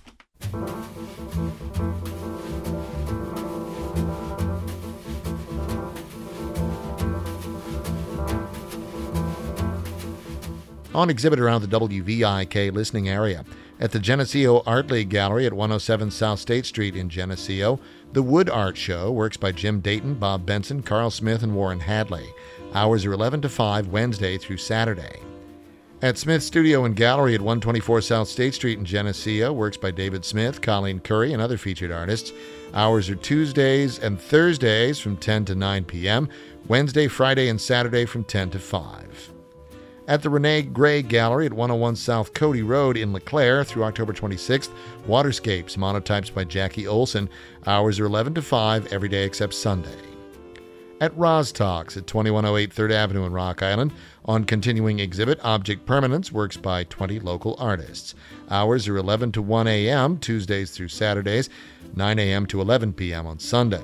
On exhibit around the WVIK listening area. At the Geneseo Art League Gallery at 107 South State Street in Geneseo, the Wood Art Show, works by Jim Dayton, Bob Benson, Carl Smith, and Warren Hadley. Hours are 11 to 5 Wednesday through Saturday. At Smith Studio and Gallery at 124 South State Street in Geneseo, works by David Smith, Colleen Curry, and other featured artists. Hours are Tuesdays and Thursdays from 10 to 9 p.m., Wednesday, Friday, and Saturday from 10 to 5. At the Renee Gray Gallery at 101 South Cody Road in LeClaire through October 26th, Waterscapes, monotypes by Jackie Olson. Hours are 11 to 5 every day except Sunday. At Roz Talks at 2108 3rd Avenue in Rock Island, on continuing exhibit, Object Permanence, works by 20 local artists. Hours are 11 to 1 a.m. Tuesdays through Saturdays, 9 a.m. to 11 p.m. on Sunday.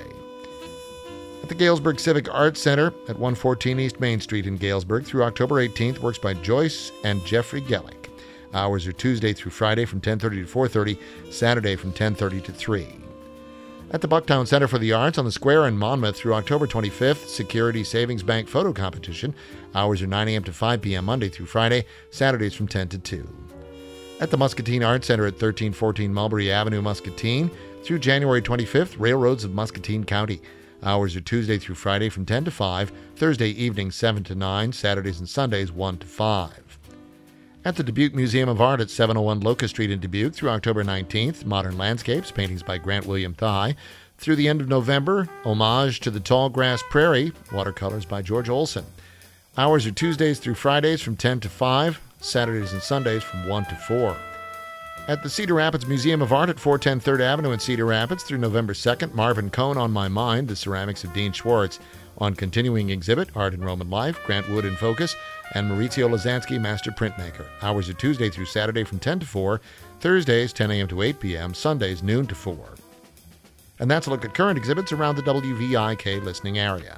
At the Galesburg Civic Arts Center at 114 East Main Street in Galesburg through October 18th, works by Joyce and Jeffrey Gellick. Hours are Tuesday through Friday from 10:30 to 4:30, Saturday from 10:30 to 3. At the Bucktown Center for the Arts on the Square in Monmouth through October 25th, Security Savings Bank Photo Competition. Hours are 9 a.m. to 5 p.m. Monday through Friday, Saturdays from 10 to 2. At the Muscatine Arts Center at 1314 Mulberry Avenue, Muscatine through January 25th, Railroads of Muscatine County. Hours are Tuesday through Friday from 10 to 5, Thursday evening 7 to 9, Saturdays and Sundays 1 to 5. At the Dubuque Museum of Art at 701 Locust Street in Dubuque through October 19th, Modern Landscapes, paintings by Grant William Thigh. Through the end of November, Homage to the Tall Grass Prairie, watercolors by George Olson. Hours are Tuesdays through Fridays from 10 to 5, Saturdays and Sundays from 1 to 4. At the Cedar Rapids Museum of Art at 410 3rd Avenue in Cedar Rapids through November 2nd, Marvin Cohn on My Mind, the ceramics of Dean Schwartz. On continuing exhibit, Art in Roman Life, Grant Wood in Focus, and Maurizio Lazansky, Master Printmaker. Hours are Tuesday through Saturday from 10 to 4, Thursdays 10 a.m. to 8 p.m., Sundays noon to 4. And that's a look at current exhibits around the WVIK listening area.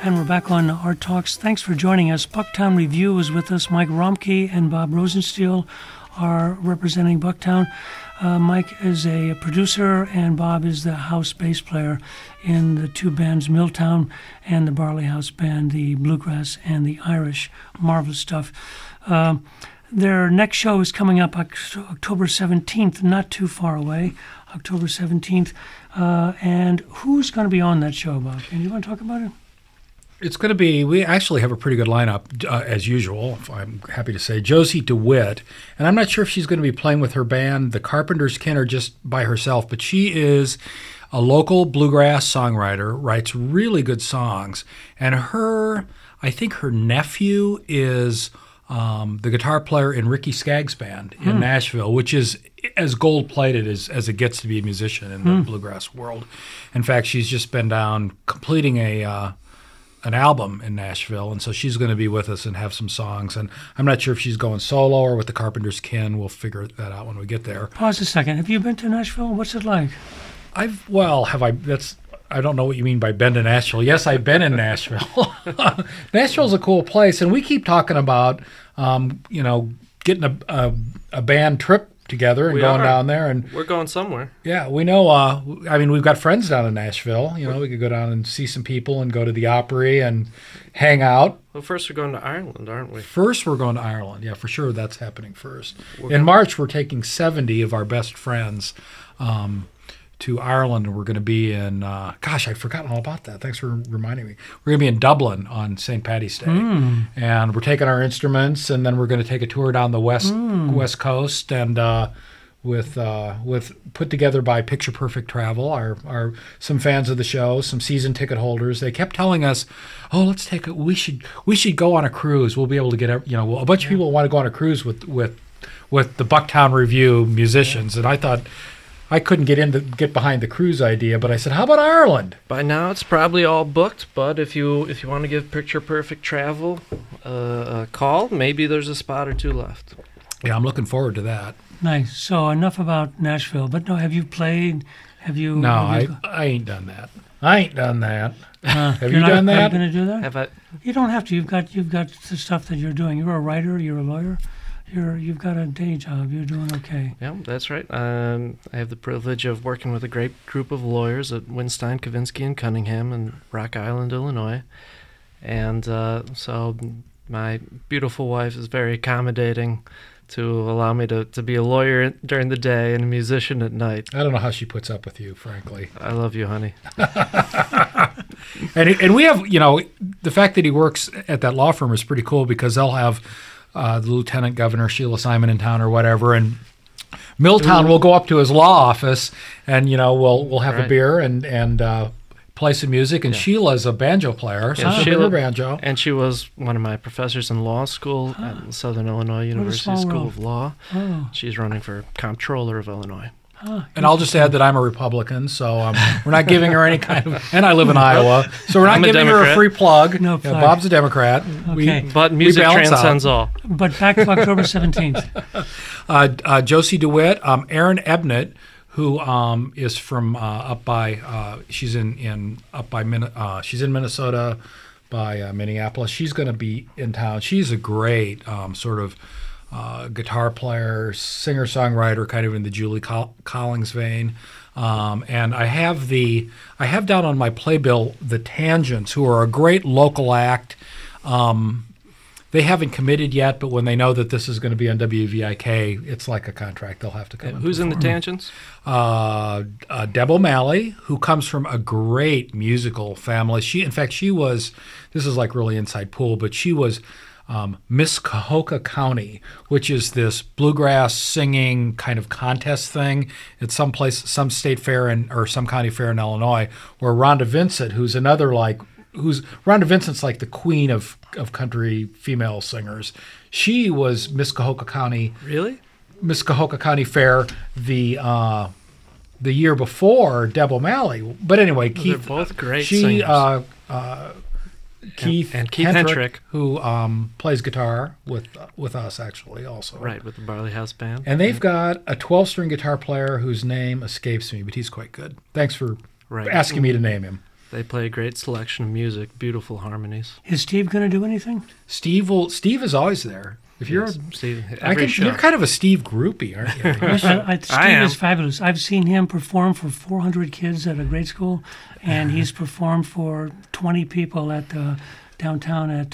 And we're back on Art Talks. Thanks for joining us. Bucktown Review is with us. Mike Romke and Bob Rosenstiel are representing Bucktown. Mike is a producer, and Bob is the house bass player in the two bands, Milltown and the Barley House Band, the Bluegrass and the Irish. Marvelous stuff. Their next show is coming up October 17th, not too far away, October 17th. And who's going to be on that show, Bob? And you want to talk about it? It's going to be, we actually have a pretty good lineup, as usual, I'm happy to say. Josie DeWitt, and I'm not sure if she's going to be playing with her band, the Carpenters Kin, or just by herself, but she is a local bluegrass songwriter, writes really good songs, and I think her nephew is the guitar player in Ricky Skaggs' band in Nashville, which is as gold-plated as it gets to be a musician in the bluegrass world. In fact, she's just been down completing an album in Nashville, and so she's going to be with us and have some songs. And I'm not sure if she's going solo or with the Carpenters Kin. We'll figure that out when we get there. Pause a second. Have you been to Nashville? What's it like? I don't know what you mean by been to Nashville. Yes, I've been in Nashville. Nashville's a cool place, and we keep talking about, getting a band trip together and going down there, and we're going somewhere. Yeah, we know. We've got friends down in Nashville. We could go down and see some people and go to the Opry and hang out. Well, first we're going to Ireland, aren't we? First we're going to Ireland. Yeah, for sure, that's happening first. In March, we're taking 70 of our best friends to Ireland, and we're going to be in. I'd forgotten all about that. Thanks for reminding me. We're going to be in Dublin on St. Paddy's Day, and we're taking our instruments, and then we're going to take a tour down the west coast, and with put together by Picture Perfect Travel, our some fans of the show, some season ticket holders. They kept telling us, "Oh, we should go on a cruise. We'll be able to get a bunch of people want to go on a cruise with the Bucktown Review musicians," and I thought. I couldn't get behind the cruise idea, but I said, "How about Ireland?" By now, it's probably all booked. But if you want to give Picture Perfect Travel a call, maybe there's a spot or two left. Yeah, I'm looking forward to that. Nice. So enough about Nashville. But no, have you played? Have you? No, I ain't done that. I ain't done that. Have you done that? Are you going to do that? Have I? You don't have to. You've got the stuff that you're doing. You're a writer. You're a lawyer. You've got a day job. You're doing okay. Yeah, that's right. I have the privilege of working with a great group of lawyers at Winstein, Kavinsky, and Cunningham in Rock Island, Illinois. And so my beautiful wife is very accommodating to allow me to be a lawyer during the day and a musician at night. I don't know how she puts up with you, frankly. I love you, honey. And we have, the fact that he works at that law firm is pretty cool because they'll have the Lieutenant Governor Sheila Simon in town or whatever, and Milltown will go up to his law office and we'll have a beer and play some music. And Sheila's a banjo player, so she'll play her banjo. And she was one of my professors in law school at Southern Illinois University School of Law. She's running for comptroller of Illinois. And I'll just add that I'm a Republican, so we're not giving her any kind of... And I live in Iowa, so we're not giving her a free plug. No plug. Bob's a Democrat. Okay. But music transcends all. But back to October 17th. Josie DeWitt, Aaron Ebnett, who is from up by... she's in Minnesota by Minneapolis. She's going to be in town. She's a great sort of... guitar player, singer-songwriter, kind of in the Julie Collins vein. And I have down on my playbill the Tangents, who are a great local act. They haven't committed yet, but when they know that this is going to be on WVIK, it's like a contract. They'll have to come. Who's in the Tangents? Deb O'Malley, who comes from a great musical family. She was, this is like really inside pool, but she was Miss Cahokia County, which is this bluegrass singing kind of contest thing at some state fair or some county fair in Illinois, where Rhonda Vincent, Rhonda Vincent's like the queen of country female singers. She was Miss Cahokia County. Really? Miss Cahokia County Fair the year before Deb O'Malley. But anyway, Keith. They're both great singers. Keith Hentrick, who plays guitar with us actually also. Right, with the Barley House Band. And they've got a 12-string guitar player whose name escapes me, but he's quite good. Thanks for asking me to name him. They play a great selection of music, beautiful harmonies. Is Steve going to do anything? Steve is always there. If you're, Steve, you're kind of a Steve groupie, aren't you? Steve is fabulous. I've seen him perform for 400 kids at a grade school, and he's performed for 20 people at downtown at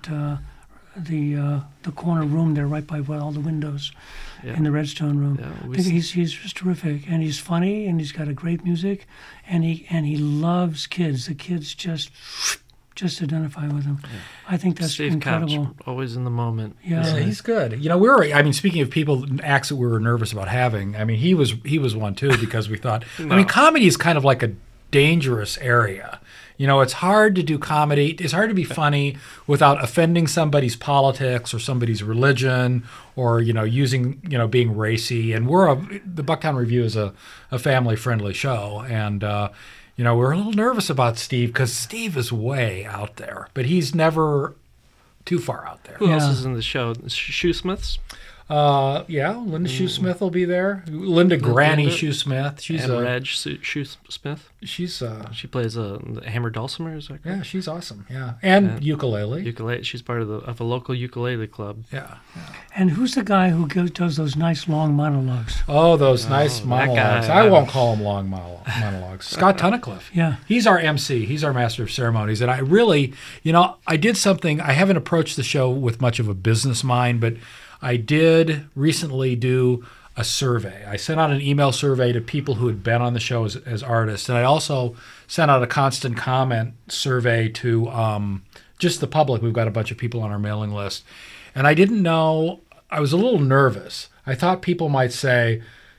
the corner room there, right by all the windows in the Redstone room. Yeah, he's just terrific, and he's funny, and he's got a great music, and he loves kids. The kids just identify with him. Yeah. I think that's Steve incredible. Couch, always in the moment. Yeah, he's good. Speaking of people, acts that we were nervous about having, he was one too, because we thought, comedy is kind of like a dangerous area. It's hard to do comedy. It's hard to be funny without offending somebody's politics or somebody's religion, or being racy. And the Bucktown Review is a family-friendly show, and we're a little nervous about Steve because Steve is way out there, but he's never too far out there. Who else is in the show? Shoesmiths? Linda Shoesmith will be there. Linda Granny Shoesmith. She's Reg Shoesmith. She plays the hammer dulcimer. Is that correct? Yeah, she's awesome. Yeah, and ukulele. Ukulele. She's part of a local ukulele club. Yeah. And who's the guy who does those nice long monologues? Oh, those nice monologues. I won't call them long monologues. Scott Tunnicliffe. Yeah. He's our MC. He's our master of ceremonies. And I really, I did something. I haven't approached the show with much of a business mind, but I did recently do a survey. I sent out an email survey to people who had been on the show as artists, and I also sent out a constant comment survey to just the public. We've got a bunch of people on our mailing list, and I didn't know. I was a little nervous. I thought people might say,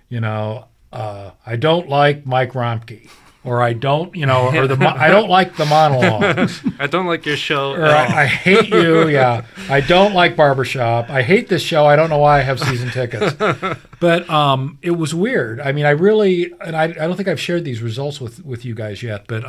I don't like Mike Romke. Or I don't, I don't like the monologues. I don't like your show. Or I hate you, yeah. I don't like Barbershop. I hate this show. I don't know why I have season tickets. But it was weird. I don't think I've shared these results with you guys yet, but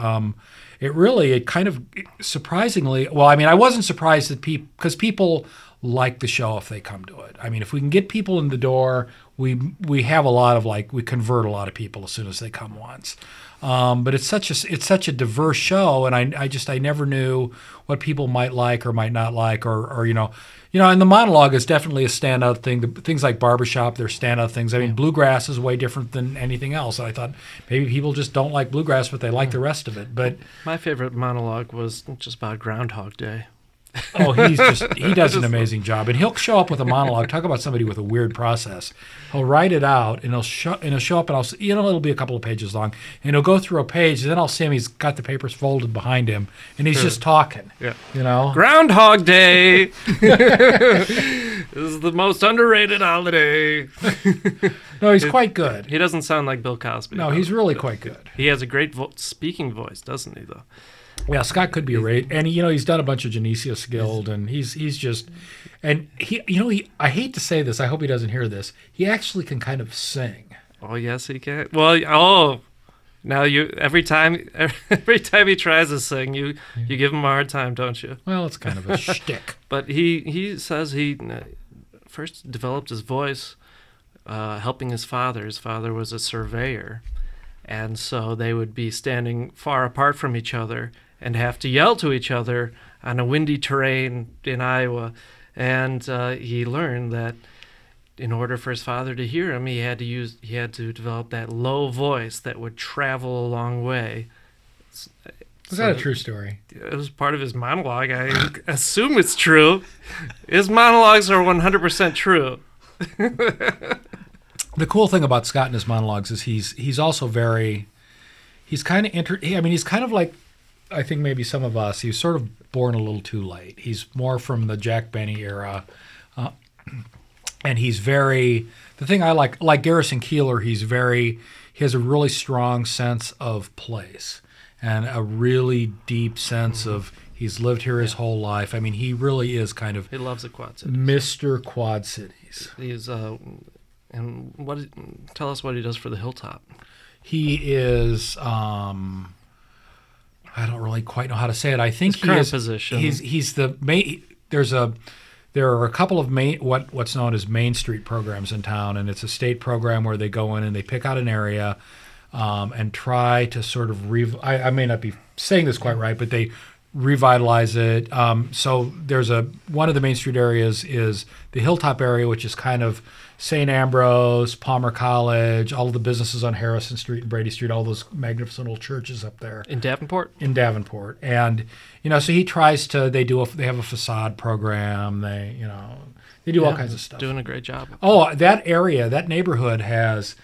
it kind of surprisingly, I wasn't surprised that because people like the show if they come to it. If we can get people in the door, we have a lot of we convert a lot of people as soon as they come once. But it's such a diverse show, and I never knew what people might like or might not like, or and the monologue is definitely a standout thing. Things like Barbershop, they're standout things. Bluegrass is way different than anything else. I thought maybe people just don't like bluegrass, but they like the rest of it. But my favorite monologue was just about Groundhog Day. Oh, he does an amazing job, and he'll show up with a monologue. Talk about somebody with a weird process. He'll write it out, and he'll show up, and it'll be a couple of pages long, and he'll go through a page, and then I'll see him. He's got the papers folded behind him, and he's just talking. Yeah, Groundhog Day. This is the most underrated holiday. No, he's quite good. He doesn't sound like Bill Cosby. No, he's really quite good. He has a great speaking voice, doesn't he? Though. Yeah, Scott could be a rate, and he's done a bunch of Genesius Guild, and he's just, and he I hate to say this, I hope he doesn't hear this. He actually can kind of sing. Oh yes, he can. Well, now every time he tries to sing, you give him a hard time, don't you? Well, it's kind of a shtick. But he says he first developed his voice helping his father. His father was a surveyor, and so they would be standing far apart from each other and have to yell to each other on a windy terrain in Iowa. And he learned that in order for his father to hear him, he had to develop that low voice that would travel a long way. Is that a true story? It was part of his monologue. I assume it's true. His monologues are 100% true. The cool thing about Scott and his monologues is he's also he's kind of like, I think maybe some of us, he was sort of born a little too late. He's more from the Jack Benny era. And he's the thing I like Garrison Keillor, he has a really strong sense of place and a really deep sense of, he's lived here his whole life. He really is kind of, he loves the Quad Cities. Mr. Quad Cities. He's, and tell us what he does for the Hilltop. He is, I don't really quite know how to say it. I think his current position. He's the main. There are a couple of what's known as Main Street programs in town, and it's a state program where they go in and they pick out an area and try to sort of I may not be saying this quite right, but they revitalize it. So there's one of the Main Street areas is the Hilltop area, which is kind of St. Ambrose, Palmer College, all of the businesses on Harrison Street and Brady Street, all those magnificent old churches up there. In Davenport? In Davenport. And, so he tries to, they have a facade program. They do all kinds of stuff. Doing a great job. Oh, that area, that neighborhood has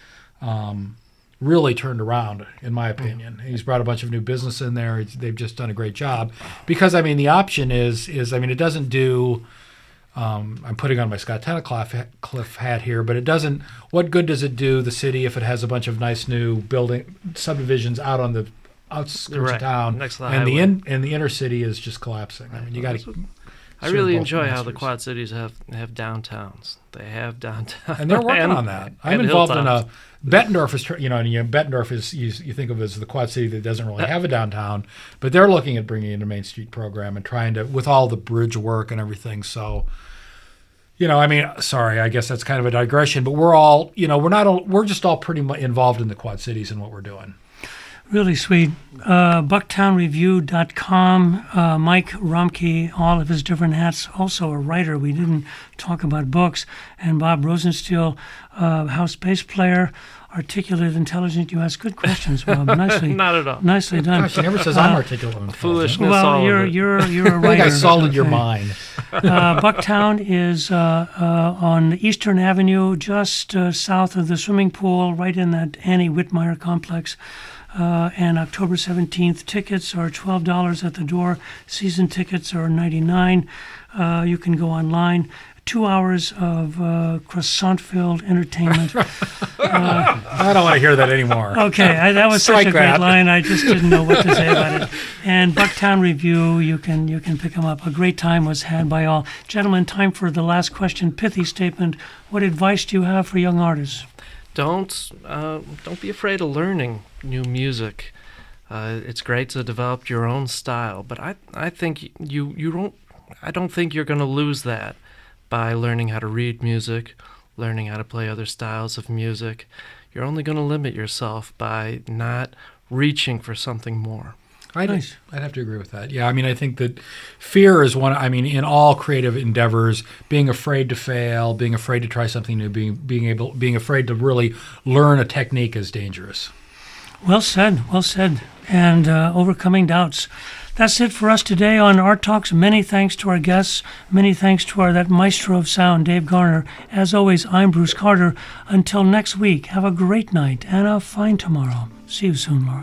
really turned around, in my opinion. He's brought a bunch of new business in there. They've just done a great job. Because, the option is it doesn't do, I'm putting on my Scott Tunnicliffe hat here, but it doesn't, what good does it do the city if it has a bunch of nice new subdivisions out on the outskirts of town, next to the and highway. And the inner city is just collapsing. You got to. I really enjoy how the Quad Cities have downtowns. They have downtown, and they're working on that. I'm involved in a Bettendorf is Bettendorf is you think of as the Quad City that doesn't really have a downtown, but they're looking at bringing in a Main Street program and trying to, with all the bridge work and everything. So, sorry, I guess that's kind of a digression, but we're all, we're just all pretty much involved in the Quad Cities and what we're doing. Really sweet. Bucktownreview.com. Mike Romke, all of his different hats, also a writer. We didn't talk about books. And Bob Rosenstiel, house bass player, articulate, intelligent. You ask good questions, Bob. Nicely. Not at all. Nicely done. Gosh, he never says I'm articulate. Foolishness. Well, all you're a writer. I think I salted your mind. Bucktown is on Eastern Avenue, just south of the swimming pool, right in that Annie Whitmire complex. And October 17th, tickets are $12 at the door. Season tickets are $99. You can go online. 2 hours of croissant-filled entertainment. I don't want to hear that anymore. Okay, that was such a great that. line. I just didn't know what to say about it. And Bucktown Review, you can pick them up. A great time was had by all. Gentlemen, time for the last question. Pithy statement. What advice do you have for young artists? Don't be afraid of learning new music. It's great to develop your own style, but I think I don't think you're going to lose that by learning how to read music, learning how to play other styles of music. You're only going to limit yourself by not reaching for something more. I'd have to agree with that. Yeah, I think that fear is one. In all creative endeavors, being afraid to fail, being afraid to try something new, being afraid to really learn a technique is dangerous. Well said. And overcoming doubts. That's it for us today on Art Talks. Many thanks to our guests. Many thanks to that maestro of sound, Dave Garner. As always, I'm Bruce Carter. Until next week, have a great night and a fine tomorrow. See you soon, Laura.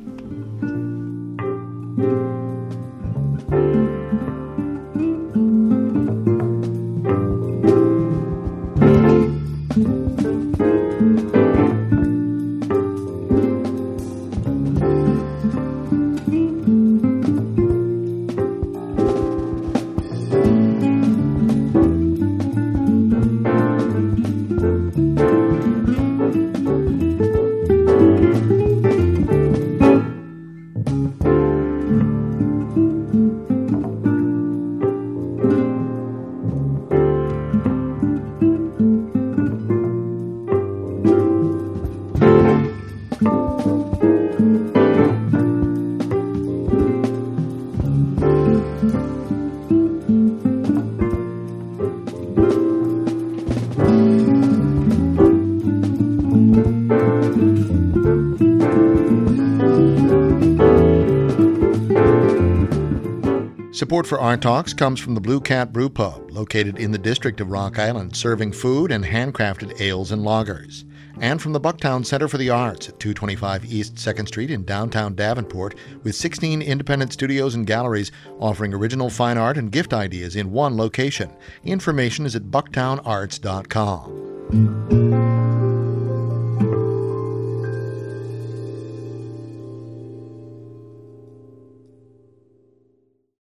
Support for Art Talks comes from the Blue Cat Brew Pub, located in the district of Rock Island, serving food and handcrafted ales and lagers. And from the Bucktown Center for the Arts at 225 East 2nd Street in downtown Davenport, with 16 independent studios and galleries offering original fine art and gift ideas in one location. Information is at bucktownarts.com.